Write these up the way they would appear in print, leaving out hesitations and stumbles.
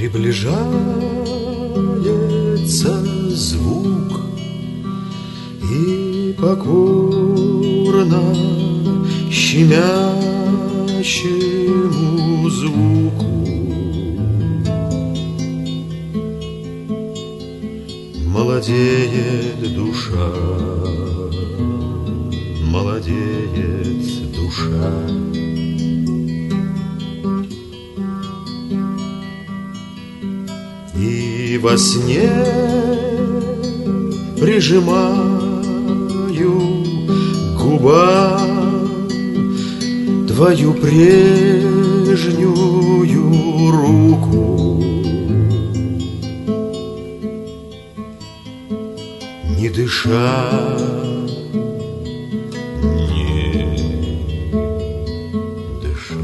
Приближается звук, и покорно щемящему звуку молодеет душа, молодеет душа. И во сне прижимаю к губам твою прежнюю руку, не дыша, не дыша.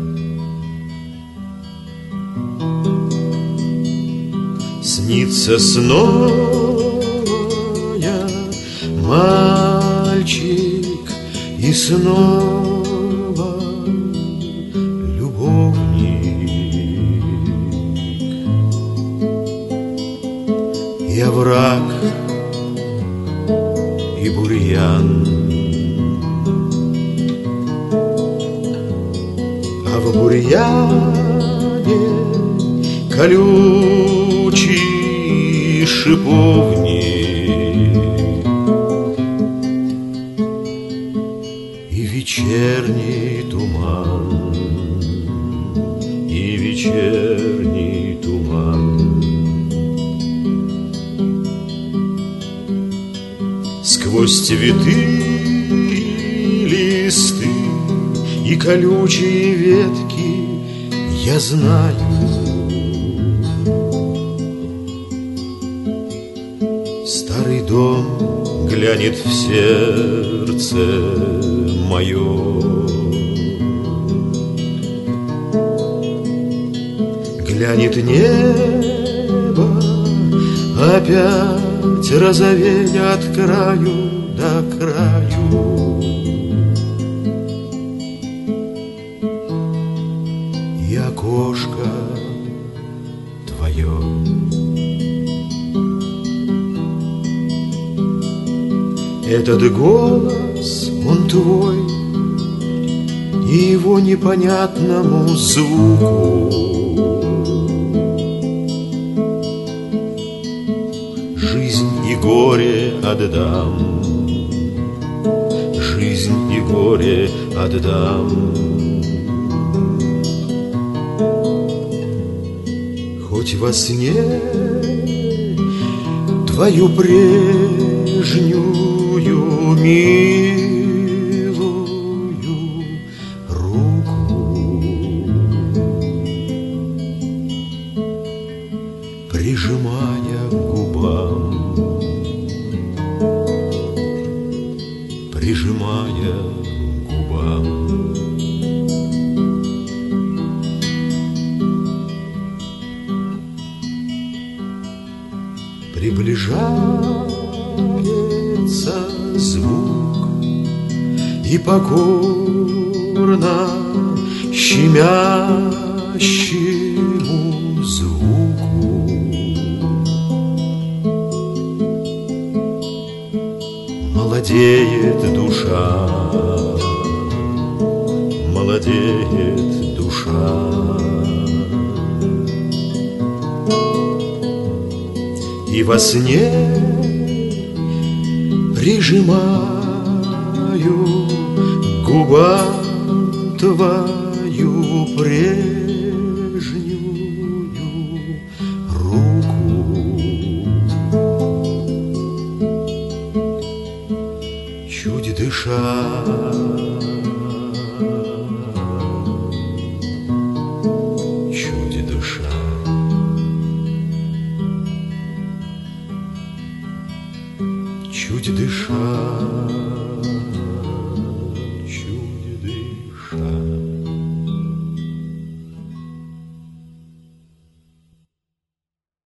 Снится снова я, мальчик, и снова любовник, и овраг, и бурьян, а в бурьяне колючий шиповник и вечерний туман, и вечерний туман. Сквозь цветы и листы и колючие ветки я знаю, старый дом глянет в сердце мое. Глянет небо, опять розовея от краю до краю. И окошко твое. Этот голос, он твой, и его непонятному звуку жизнь и горе отдам, жизнь и горе отдам. Хоть во сне твою прежнюю милую руку прижимая к губам, прижимая к губам. Приближается звук, и покорно щемящему звуку молодеет душа, молодеет душа. И во сне прижимаю к губам твою прежнюю руку, чуть дыша, чуть дыша. Чуть дыша.